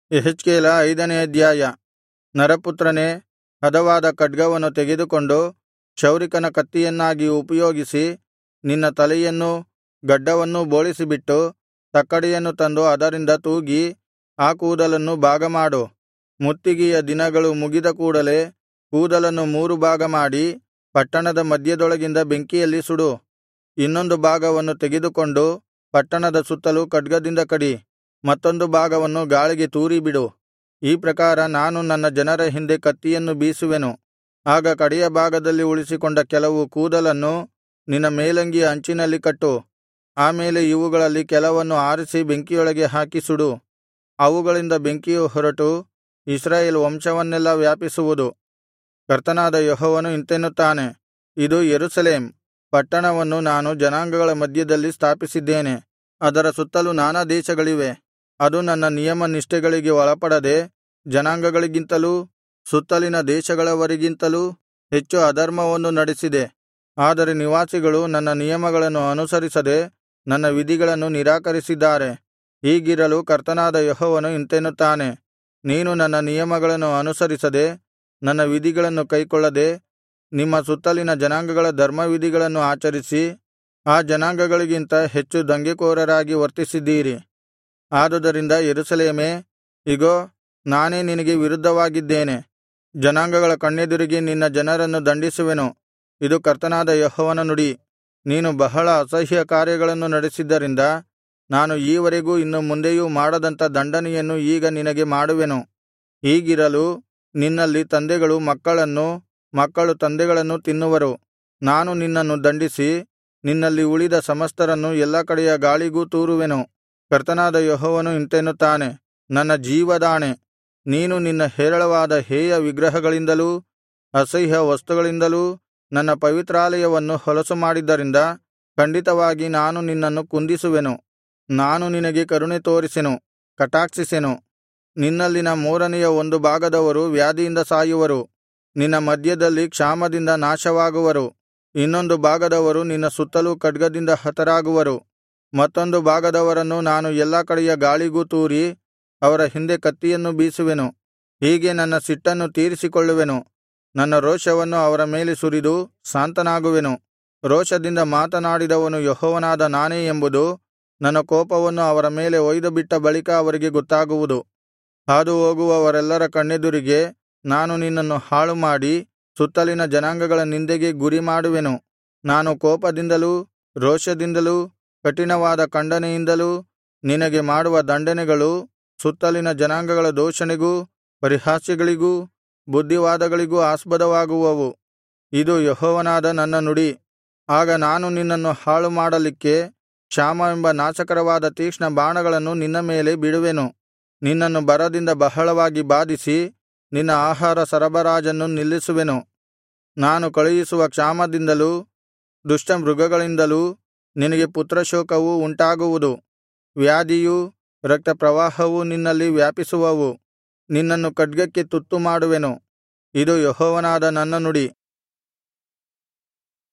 ಯೆಹೆಜ್ಕೇಲ 5ನೇ ಅಧ್ಯಾಯ. ನರಪುತ್ರನೇ, ಹದವಾದ ಖಡ್ಗವನ್ನು ತೆಗೆದುಕೊಂಡು ಕ್ಷೌರಿಕನ ಕತ್ತಿಯನ್ನಾಗಿ ಉಪಯೋಗಿಸಿ ನಿನ್ನ ತಲೆಯನ್ನೂ ಗಡ್ಡವನ್ನೂ ಬೋಳಿಸಿಬಿಟ್ಟು ತಕ್ಕಡಿಯನ್ನು ತಂದು ಅದರಿಂದ ತೂಗಿ ಆ ಕೂದಲನ್ನು ಭಾಗಮಾಡು. ಮುತ್ತಿಗೆಯ ದಿನಗಳು ಮುಗಿದ ಕೂಡಲೆ ಕೂದಲನ್ನು 3 ಭಾಗಮಾಡಿ ಪಟ್ಟಣದ ಮಧ್ಯದೊಳಗಿಂದ ಬೆಂಕಿಯಲ್ಲಿ ಸುಡು. ಇನ್ನೊಂದು ಭಾಗವನ್ನು ತೆಗೆದುಕೊಂಡು ಪಟ್ಟಣದ ಸುತ್ತಲೂ ಖಡ್ಗದಿಂದ ಕಡಿ. ಮತ್ತೊಂದು ಭಾಗವನ್ನು ಗಾಳಿಗೆ ತೂರಿಬಿಡು. ಈ ಪ್ರಕಾರ ನಾನು ನನ್ನ ಜನರ ಹಿಂದೆ ಕತ್ತಿಯನ್ನು ಬೀಸುವೆನು. ಆಗ ಕಡೆಯ ಭಾಗದಲ್ಲಿ ಉಳಿಸಿಕೊಂಡ ಕೆಲವು ಕೂದಲನ್ನು ನಿನ್ನ ಮೇಲಂಗಿಯ ಅಂಚಿನಲ್ಲಿ ಕಟ್ಟು. ಆಮೇಲೆ ಇವುಗಳಲ್ಲಿ ಕೆಲವನ್ನು ಆರಿಸಿ ಬೆಂಕಿಯೊಳಗೆ ಹಾಕಿ ಸುಡು. ಅವುಗಳಿಂದ ಬೆಂಕಿಯು ಹೊರಟು ಇಸ್ರಾಯೇಲ್ ವಂಶವನ್ನೆಲ್ಲಾ ವ್ಯಾಪಿಸುವುದು. ಕರ್ತನಾದ ಯೆಹೋವನು ಇಂತೆನ್ನುತ್ತಾನೆ, ಇದು ಯೆರೂಸಲೇಮ್ ಪಟ್ಟಣವನ್ನು ನಾನು ಜನಾಂಗಗಳ ಮಧ್ಯದಲ್ಲಿ ಸ್ಥಾಪಿಸಿದ್ದೇನೆ. ಅದರ ಸುತ್ತಲೂ ನಾನಾ ದೇಶಗಳಿವೆ. ಅದು ನನ್ನ ನಿಯಮ ನಿಷ್ಠೆಗಳಿಗೆ ಒಳಪಡದೆ ಜನಾಂಗಗಳಿಗಿಂತಲೂ ಸುತ್ತಲಿನ ದೇಶಗಳವರಿಗಿಂತಲೂ ಹೆಚ್ಚು ಅಧರ್ಮವನ್ನು ನಡೆಸಿದೆ. ಆದರೆ ನಿವಾಸಿಗಳು ನನ್ನ ನಿಯಮಗಳನ್ನು ಅನುಸರಿಸದೆ ನನ್ನ ವಿಧಿಗಳನ್ನು ನಿರಾಕರಿಸಿದ್ದಾರೆ. ಹೀಗಿರಲು ಕರ್ತನಾದ ಯೆಹೋವನು ಇಂತೆನ್ನುತ್ತಾನೆ, ನೀನು ನನ್ನ ನಿಯಮಗಳನ್ನು ಅನುಸರಿಸದೆ ನನ್ನ ವಿಧಿಗಳನ್ನು ಕೈಕೊಳ್ಳದೆ ನಿಮ್ಮ ಸುತ್ತಲಿನ ಜನಾಂಗಗಳ ಧರ್ಮವಿಧಿಗಳನ್ನು ಆಚರಿಸಿ ಆ ಜನಾಂಗಗಳಿಗಿಂತ ಹೆಚ್ಚು ದಂಗೆಕೋರರಾಗಿ ವರ್ತಿಸಿದ್ದೀರಿ. ಆದುದರಿಂದ ಯೆರೂಸಲೇಮೇ, ಇಗೋ, ನಾನೇ ನಿನಗೆ ವಿರುದ್ಧವಾಗಿದ್ದೇನೆ. ಜನಾಂಗಗಳ ಕಣ್ಣೆದುರಿಗೆ ನಿನ್ನ ಜನರನ್ನು ದಂಡಿಸುವೆನು. ಇದು ಕರ್ತನಾದ ಯೆಹೋವನ ನುಡಿ. ನೀನು ಬಹಳ ಅಸಹ್ಯ ಕಾರ್ಯಗಳನ್ನು ನಡೆಸಿದ್ದರಿಂದ ನಾನು ಈವರೆಗೂ ಇನ್ನು ಮುಂದೆಯೂ ಮಾಡದಂಥ ದಂಡನೆಯನ್ನು ಈಗ ನಿನಗೆ ಮಾಡುವೆನು. ಹೀಗಿರಲು ನಿನ್ನಲ್ಲಿ ತಂದೆಗಳು ಮಕ್ಕಳನ್ನು, ಮಕ್ಕಳು ತಂದೆಗಳನ್ನು ತಿನ್ನುವರು. ನಾನು ನಿನ್ನನ್ನು ದಂಡಿಸಿ ನಿನ್ನಲ್ಲಿ ಉಳಿದ ಸಮಸ್ತರನ್ನು ಎಲ್ಲಾ ಕಡೆಯ ಗಾಳಿಗೂ ತೂರುವೆನು. ಕರ್ತನಾದ ಯೆಹೋವನು ಇಂತೆನ್ನುತ್ತಾನೆ, ನನ್ನ ಜೀವದಾಣೆ, ನೀನು ನಿನ್ನ ಹೇರಳವಾದ ಹೇಯ ವಿಗ್ರಹಗಳಿಂದಲೂ ಅಸಹ್ಯ ವಸ್ತುಗಳಿಂದಲೂ ನನ್ನ ಪವಿತ್ರಾಲಯವನ್ನು ಹೊಲಸು ಮಾಡಿದ್ದರಿಂದ ಖಂಡಿತವಾಗಿ ನಾನು ನಿನ್ನನ್ನು ಕುಂದಿಸುವೆನು. ನಾನು ನಿನಗೆ ಕರುಣೆ ತೋರಿಸೆನು, ಕಟಾಕ್ಷಿಸೆನು. ನಿನ್ನಲ್ಲಿನ 3ನೆಯ 1 ಭಾಗದವರು ವ್ಯಾಧಿಯಿಂದ ಸಾಯುವರು. ನಿನ್ನ ಮಧ್ಯದಲ್ಲಿ ಕ್ಷಾಮದಿಂದ ನಾಶವಾಗುವರು. ಇನ್ನೊಂದು ಭಾಗದವರು ನಿನ್ನ ಸುತ್ತಲೂ ಖಡ್ಗದಿಂದ ಹತರಾಗುವರು. ಮತ್ತೊಂದು ಭಾಗದವರನ್ನು ನಾನು ಎಲ್ಲಾ ಕಡೆಯ ಗಾಳಿಗೂ ತೂರಿ ಅವರ ಹಿಂದೆ ಕತ್ತಿಯನ್ನು ಬೀಸುವೆನು. ಹೀಗೆ ನನ್ನ ಸಿಟ್ಟನ್ನು ತೀರಿಸಿಕೊಳ್ಳುವೆನು. ನನ್ನ ರೋಷವನ್ನು ಅವರ ಮೇಲೆ ಸುರಿದು ಶಾಂತನಾಗುವೆನು. ರೋಷದಿಂದ ಮಾತನಾಡಿದವನು ಯೆಹೋವನಾದ ನಾನೇ ಎಂಬುದು ನನ್ನ ಕೋಪವನ್ನು ಅವರ ಮೇಲೆ ಒಯ್ದುಬಿಟ್ಟ ಬಳಿಕ ಅವರಿಗೆ ಗೊತ್ತಾಗುವುದು. ಹಾದುಹೋಗುವವರೆಲ್ಲರ ಕಣ್ಣೆದುರಿಗೆ ನಾನು ನಿನ್ನನ್ನು ಹಾಳುಮಾಡಿ ಸುತ್ತಲಿನ ಜನಾಂಗಗಳ ನಿಂದೆಗೆ ಗುರಿಮಾಡುವೆನು. ನಾನು ಕೋಪದಿಂದಲೂ ರೋಷದಿಂದಲೂ ಕಠಿಣವಾದ ಖಂಡನೆಯಿಂದಲೂ ನಿನಗೆ ಮಾಡುವ ದಂಡನೆಗಳು ಸುತ್ತಲಿನ ಜನಾಂಗಗಳ ದೂಷಣೆಗೂ ಪರಿಹಾಸ್ಯಗಳಿಗೂ ಬುದ್ಧಿವಾದಗಳಿಗೂ ಆಸ್ಪದವಾಗುವವು. ಇದು ಯೆಹೋವನಾದ ನನ್ನ ನುಡಿ. ಆಗ ನಾನು ನಿನ್ನನ್ನು ಹಾಳುಮಾಡಲಿಕ್ಕೆ ಕ್ಷಾಮವೆಂಬ ನಾಶಕರವಾದ ತೀಕ್ಷ್ಣ ಬಾಣಗಳನ್ನು ನಿನ್ನ ಮೇಲೆ ಬಿಡುವೆನು. ನಿನ್ನನ್ನು ಬರದಿಂದ ಬಹಳವಾಗಿ ಬಾಧಿಸಿ ನಿನ್ನ ಆಹಾರ ಸರಬರಾಜನ್ನು ನಿಲ್ಲಿಸುವೆನು. ನಾನು ಕಳುಹಿಸುವ ಕ್ಷಾಮದಿಂದಲೂ ದುಷ್ಟಮೃಗಗಳಿಂದಲೂ ನಿನಗೆ ಪುತ್ರಶೋಕವು ಉಂಟಾಗುವುದು. ವ್ಯಾಧಿಯೂ ರಕ್ತಪ್ರವಾಹವೂ ನಿನ್ನಲ್ಲಿ ವ್ಯಾಪಿಸುವವು. ನಿನ್ನನ್ನು ಖಡ್ಗಕ್ಕೆ ತುತ್ತು ಮಾಡುವೆನು. ಇದು ಯೆಹೋವನಾದ ನನ್ನ ನುಡಿ.